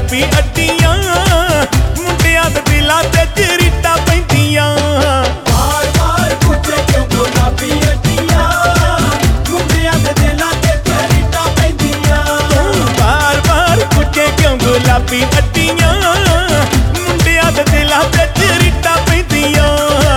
गुलाबी अड्डियां मुंडियां दे दिलां ते चरीटा पैंदियां बार बार पूछे क्यों गुलाबी अड्डियां मुंडियां दे दिलां ते चरीटा पैंदियां बार बार पूछे क्यों गुलाबी अड्डियां मुंडियां दे दिलां ते चरीटा पैंदियां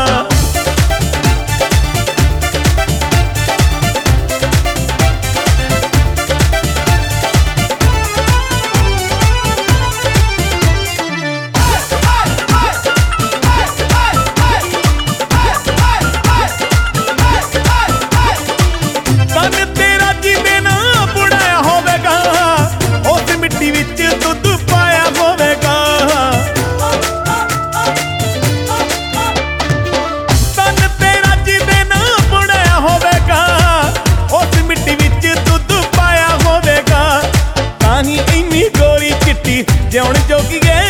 ਜਿਉਣ ਜੋਗੀਏ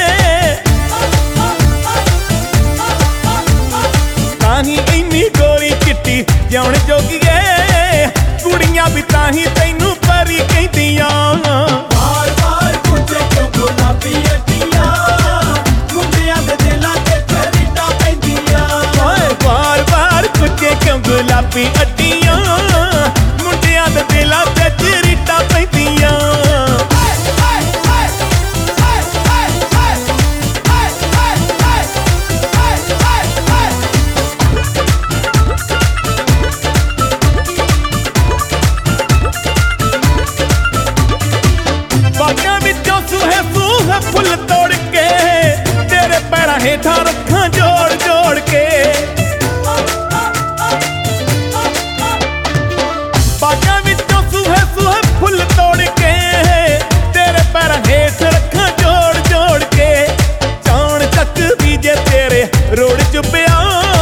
ਤਾਹੀਂ ਇੰਨੀ ਗੋਰੀ ਚਿੱਟੀ ਜਿਉਣ ਜੋਗੀਏ ਕੁੜੀਆਂ ਵੀ ਤਾਹੀਂ ਤੈਨੂੰ ਪਰੀ ਕਹਿੰਦੀਆਂ ਬਾਰ ਬਾਰ ਪੁੱਛੇ ਕਿਉਂ ਗੁਲਾਬੀ ਅਡੀਆਂ ਮੁੰਡਿਆਂ ਦੇ ਦਿਲਾਂ ਤੇ ਚਰੀਟਾਂ ਪੈਂਦੀਆਂ ਓਏ ਬਾਰ ਬਾਰ ਪੁੱਛੇ ਕਿਉਂ ਗੁਲਾਬੀ ਅਡੀਆਂ ਮੁੰਡਿਆਂ ਦੇ ਦਿਲਾਂ ਤੇ ਚਰੀਟਾਂ ਪੈਂਦੀਆਂ फुल तोड़ के तेरे पैर हेठा रखा जोड़ जोड़ के बाजा विचों सूहे सूहे फुल तोड़ के तेरे पैर हेठ रखा जोड़ जोड़ के चाण तक भी जे तेरे रोड च पिया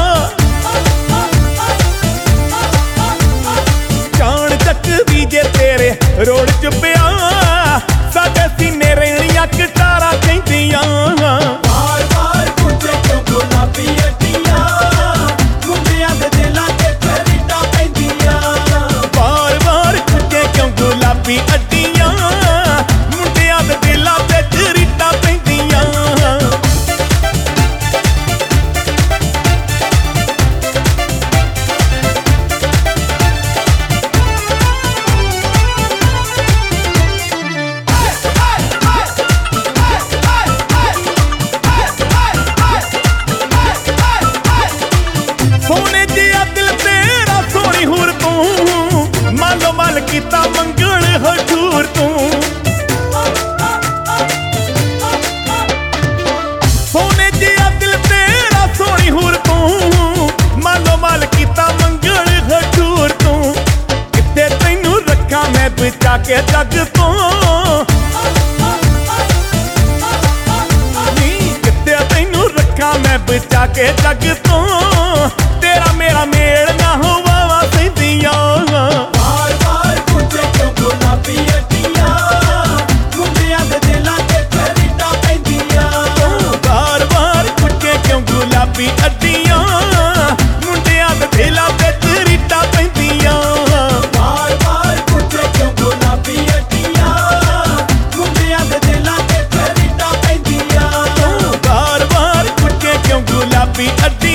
चाण तक भी जे तेरे रोड च पिया साडे सीने रेणियां कटारा कहंदियां बार बार पूछे क्यों गुलाबी अड्डियां मुंडियां दे दिलां ते चरीटां पैंदियां बार बार पूछे क्यों गुलाबी अड्डियां मुंडियां दे दिलां ते चरीटां पैंदियां ਕੀਤਾ ਮੰਗਣ ਹਠੂਰ ਤੂੰ ਸੋਨੇ ਜਿਹਾ ਦਿਲ ਤੇਰਾ ਸੋਹਣੀ ਹੂਰ ਤੂੰ ਮਾਲੋ ਮਾਲ ਕੀਤਾ ਮੰਗਣ ਹਠੂਰ ਤੂੰ ਕਿੱਥੇ ਤੈਨੂੰ ਰੱਖਾਂ ਮੈਂ ਬਚਾ ਕੇ ਜੱਗ ਤੋਂ ਨੀ ਕਿੱਥੇ ਤੈਨੂੰ ਰੱਖਾਂ ਮੈਂ ਬਚਾ ਕੇ ਜੱਗ ਤੋਂ ਤੇਰਾ ਮੇਰਾ ਮੇਲ ਨਾ ਹੋਵਾ ਸੈਂਦੀਆਂ गुलाबी अड्डियां मुंडियां दे दिलां ते चरीटां पैंदियां बार बार पूछे क्यों गुलाबी अड्डियां मुंडियां दे दिलां ते चरीटां पैंदियां बार बार पूछे क्यों गुलाबी अड्डियां मुंडियां दे दिलां ते चरीटां पैंदियां बार बार पूछे क्यों गुलाबी अड्डियां